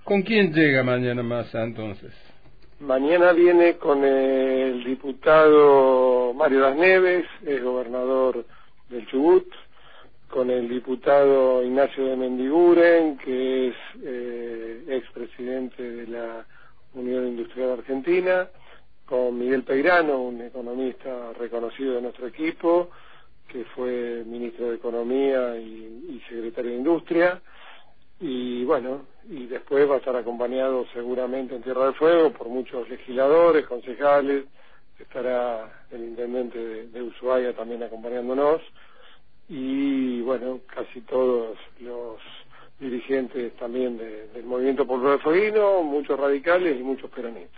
¿Con quién llega mañana Massa entonces? Mañana viene con el diputado Mario Das Neves, es gobernador del Chubut, con el diputado Ignacio de Mendiguren, que es expresidente de la Unión Industrial Argentina, con Miguel Peirano, un economista reconocido de nuestro equipo, que fue ministro de Economía y secretario de Industria, y bueno, y después va a estar acompañado seguramente en Tierra del Fuego por muchos legisladores, concejales, estará el intendente de Ushuaia también acompañándonos, y bueno, casi todos los dirigentes también del Movimiento Popular Fueguino, muchos radicales y muchos peronistas.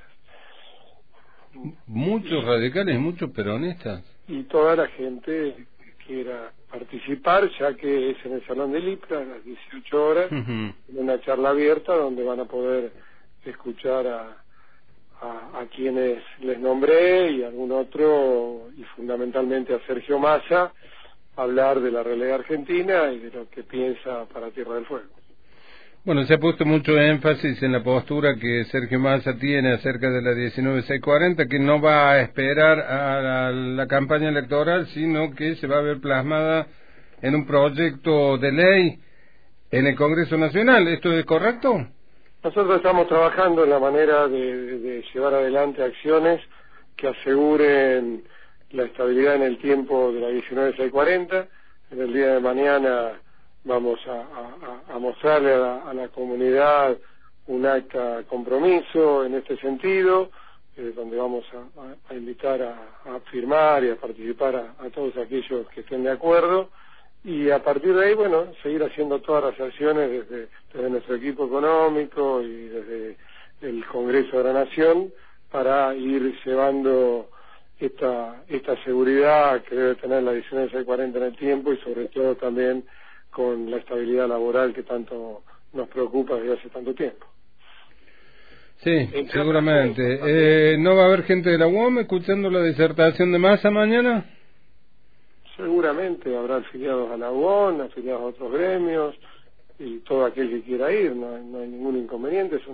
Muchos radicales y muchos peronistas. Y toda la gente que quiera participar, ya que es en el Salón del IPRA a las 18 horas, en una charla abierta donde van a poder escuchar a quienes les nombré y algún otro, y fundamentalmente a Sergio Massa, hablar de la realidad argentina y de lo que piensa para Tierra del Fuego. Bueno, se ha puesto mucho énfasis en la postura que Sergio Massa tiene acerca de la 19640, que no va a esperar a la campaña electoral, sino que se va a ver plasmada en un proyecto de ley en el Congreso Nacional. ¿Esto es correcto? Nosotros estamos trabajando en la manera de llevar adelante acciones que aseguren la estabilidad en el tiempo de la 19640. En el día de mañana vamos a mostrarle a la comunidad un acta compromiso en este sentido, donde vamos a invitar a firmar y a participar a todos aquellos que estén de acuerdo, y a partir de ahí, bueno, seguir haciendo todas las acciones desde nuestro equipo económico y desde el Congreso de la Nación para ir llevando esta seguridad que debe tener la 19640 en el tiempo, y sobre todo también con la estabilidad laboral que tanto nos preocupa desde hace tanto tiempo. Sí, seguramente. ¿No va a haber gente de la UOM escuchando la disertación de Massa mañana? Seguramente habrá afiliados a la UOM, afiliados a otros gremios, y todo aquel que quiera ir, no hay ningún inconveniente. Es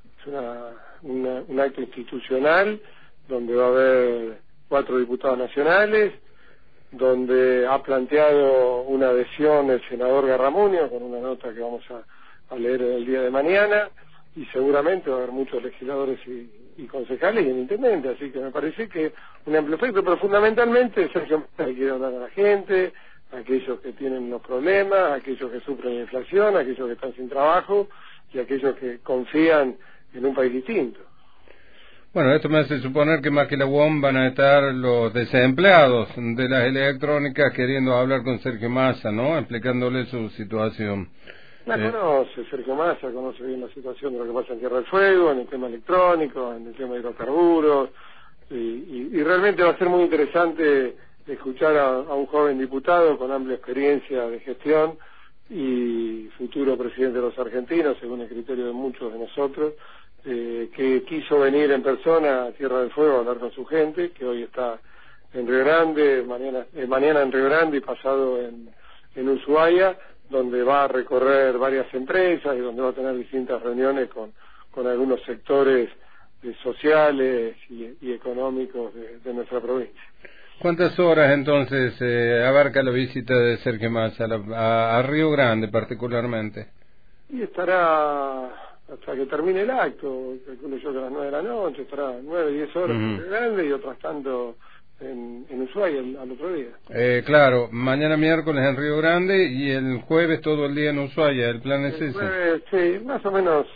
un acto institucional donde va a haber 4 diputados nacionales, donde ha planteado una adhesión el senador Garramunio con una nota que vamos a leer el día de mañana, y seguramente va a haber muchos legisladores y concejales y el intendente, así que me parece que un amplio efecto, pero fundamentalmente Sergio Massa quiere hablar a la gente, a aquellos que tienen los problemas, a aquellos que sufren la inflación, a aquellos que están sin trabajo y a aquellos que confían en un país distinto. Bueno, esto me hace suponer que más que la UOM van a estar los desempleados de las electrónicas queriendo hablar con Sergio Massa, ¿no? Explicándole su situación. La conoce, Sergio Massa conoce bien la situación de lo que pasa en Tierra del Fuego, en el tema electrónico, en el tema de hidrocarburos, y realmente va a ser muy interesante escuchar a un joven diputado con amplia experiencia de gestión y futuro presidente de los argentinos, según el criterio de muchos de nosotros, que quiso venir en persona a Tierra del Fuego a hablar con su gente, que hoy está en Río Grande, mañana en Río Grande y pasado en Ushuaia, donde va a recorrer varias empresas y donde va a tener distintas reuniones con algunos sectores sociales y económicos de nuestra provincia. ¿Cuántas horas entonces abarca la visita de Sergio Massa a Río Grande particularmente? Y estará hasta que termine el acto, calculo yo que a las 9 de la noche, estará 9, 10 horas en Río Grande y otras tanto en Ushuaia al otro día. Claro, mañana miércoles en Río Grande y el jueves todo el día en Ushuaia, ¿el plan es ese? Jueves, sí, más o menos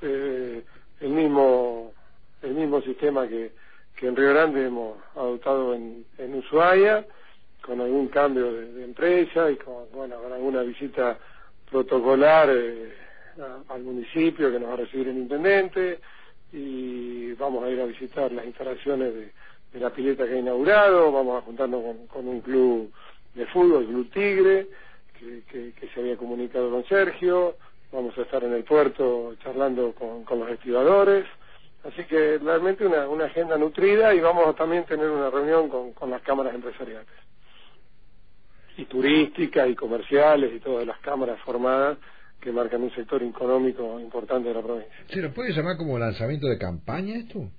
el mismo sistema que en Río Grande hemos adoptado en Ushuaia, con algún cambio de empresa y con alguna visita protocolar al municipio que nos va a recibir el intendente, y vamos a ir a visitar las instalaciones de la pileta que ha inaugurado, vamos a juntarnos con un club de fútbol, el Club Tigre, que se había comunicado con Sergio, vamos a estar en el puerto charlando con los estibadores, así que realmente una agenda nutrida, y vamos a también tener una reunión con las cámaras empresariales y turísticas y comerciales y todas las cámaras formadas que marcan un sector económico importante de la provincia. ¿Se lo puede llamar como lanzamiento de campaña esto?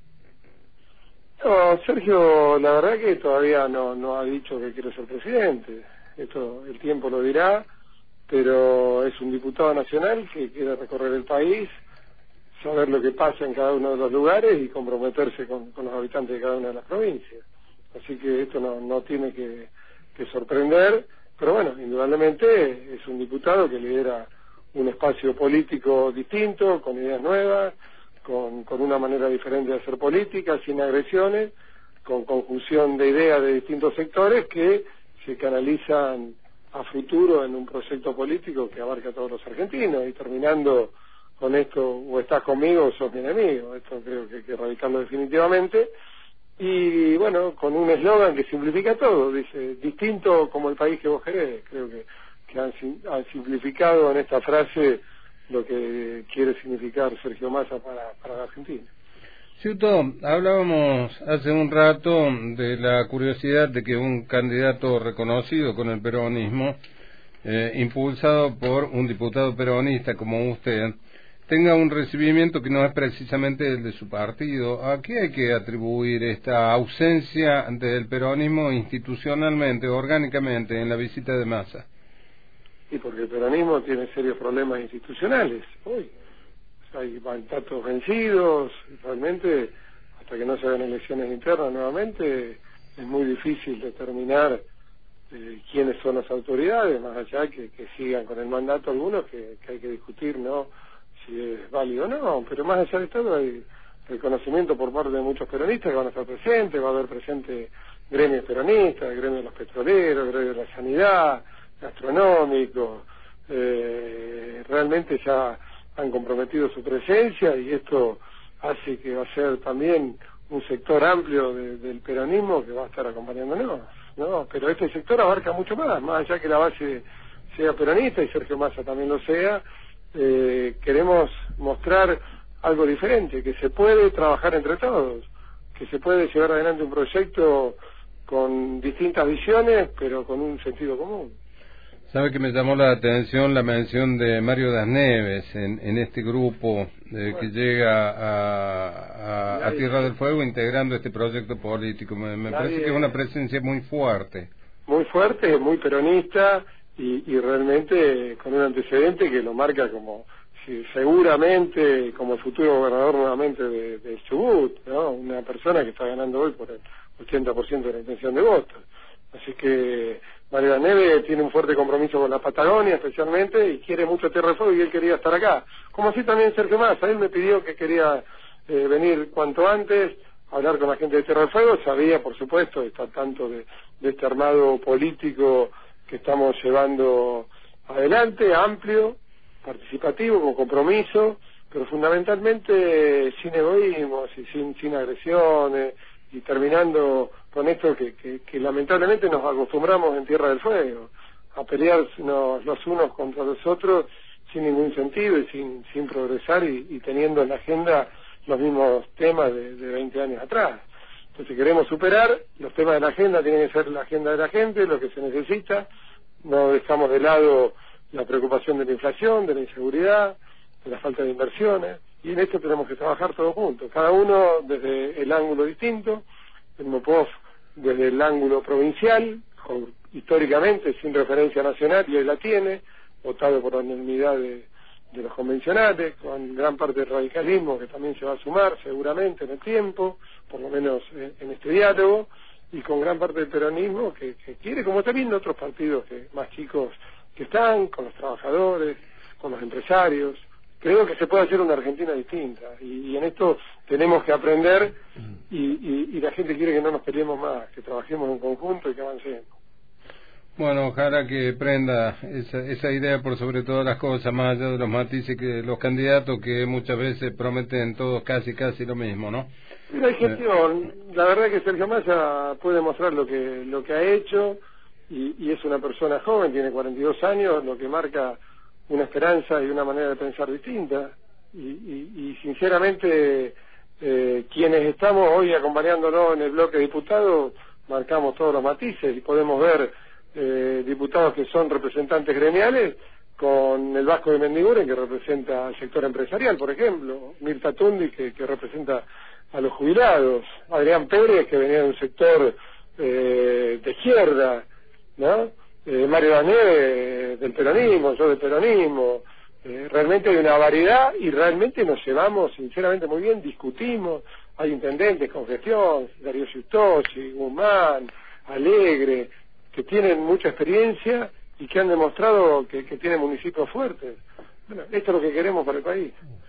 No, Sergio, la verdad que todavía no ha dicho que quiere ser presidente. Esto el tiempo lo dirá, pero es un diputado nacional que quiere recorrer el país, saber lo que pasa en cada uno de los lugares y comprometerse con los habitantes de cada una de las provincias. Así que esto no tiene que sorprender, pero bueno, indudablemente es un diputado que lidera un espacio político distinto, con ideas nuevas, con una manera diferente de hacer política, sin agresiones, con conjunción de ideas de distintos sectores que se canalizan a futuro en un proyecto político que abarca a todos los argentinos. Y terminando con esto, o estás conmigo o sos mi enemigo, esto creo que hay que erradicarlo definitivamente. Y bueno, con un eslogan que simplifica todo, dice, distinto como el país que vos querés. Creo que han simplificado en esta frase lo que quiere significar Sergio Massa para la Argentina. Ciuto, hablábamos hace un rato de la curiosidad de que un candidato reconocido con el peronismo, impulsado por un diputado peronista como usted, tenga un recibimiento que no es precisamente el de su partido. ¿A qué hay que atribuir esta ausencia del peronismo institucionalmente, orgánicamente, en la visita de Massa? Y porque el peronismo tiene serios problemas institucionales hoy. Hay mandatos vencidos, realmente, hasta que no se hagan elecciones internas nuevamente, es muy difícil determinar quiénes son las autoridades, más allá que sigan con el mandato algunos, que hay que discutir, ¿no?, si es válido o no, pero más allá de todo hay reconocimiento por parte de muchos peronistas que van a estar presentes, va a haber presente gremios peronistas, gremio de los petroleros, gremio de la sanidad, gastronómico, realmente ya han comprometido su presencia y esto hace que va a ser también un sector amplio del peronismo que va a estar acompañándonos, ¿no? Pero este sector abarca mucho más allá que la base sea peronista y Sergio Massa también lo sea. Queremos mostrar algo diferente, que se puede trabajar entre todos, que se puede llevar adelante un proyecto con distintas visiones, pero con un sentido común. Sabe que me llamó la atención la mención de Mario Das Neves en este grupo que llega a Tierra del Fuego integrando este proyecto político. Me parece que es una presencia muy fuerte. Muy fuerte, muy peronista y realmente con un antecedente que lo marca como seguramente como el futuro gobernador nuevamente de Chubut, ¿no? Una persona que está ganando hoy por el 80% de la intención de votos. Así que Mario Das Neves tiene un fuerte compromiso con la Patagonia especialmente y quiere mucho Tierra del Fuego y él quería estar acá. Como así también Sergio Massa, él me pidió que quería venir cuanto antes a hablar con la gente de Tierra del Fuego, sabía por supuesto, está al tanto de este armado político que estamos llevando adelante, amplio, participativo, con compromiso, pero fundamentalmente sin egoísmos y sin agresiones, y terminando con esto que lamentablemente nos acostumbramos en Tierra del Fuego, a pelearnos los unos contra los otros sin ningún sentido y sin progresar y teniendo en la agenda los mismos temas de 20 años atrás. Entonces queremos superar, los temas de la agenda tienen que ser la agenda de la gente, lo que se necesita, no dejamos de lado la preocupación de la inflación, de la inseguridad, de la falta de inversiones, y en esto tenemos que trabajar todos juntos, cada uno desde el ángulo distinto, el MOPOF desde el ángulo provincial, históricamente sin referencia nacional, y hoy la tiene, votado por la unanimidad de los convencionales, con gran parte del radicalismo que también se va a sumar seguramente en el tiempo, por lo menos en este diálogo, y con gran parte del peronismo que quiere, como también otros partidos más chicos que están, con los trabajadores, con los empresarios. Creo que se puede hacer una Argentina distinta y en esto tenemos que aprender y la gente quiere que no nos peleemos más, que trabajemos en conjunto y que avancemos. Bueno, ojalá que prenda esa idea por sobre todas las cosas, más allá de los matices que los candidatos que muchas veces prometen todos casi lo mismo, ¿no? Mira, hay gestión. La verdad es que Sergio Massa puede mostrar lo que ha hecho y es una persona joven, tiene 42 años, lo que marca una esperanza y una manera de pensar distinta y sinceramente quienes estamos hoy acompañándonos en el bloque de diputados marcamos todos los matices y podemos ver diputados que son representantes gremiales con el Vasco de Mendiguren, que representa al sector empresarial, por ejemplo, Mirta Tundi, que representa a los jubilados, Adrián Pérez, que venía de un sector de izquierda, ¿no? Mario Dané del peronismo, yo del peronismo. Realmente hay una variedad y realmente nos llevamos sinceramente muy bien, discutimos, hay intendentes con gestión, Darío Giustosi, Guzmán, Alegre, que tienen mucha experiencia y que han demostrado que tienen municipios fuertes. Bueno, esto es lo que queremos para el país.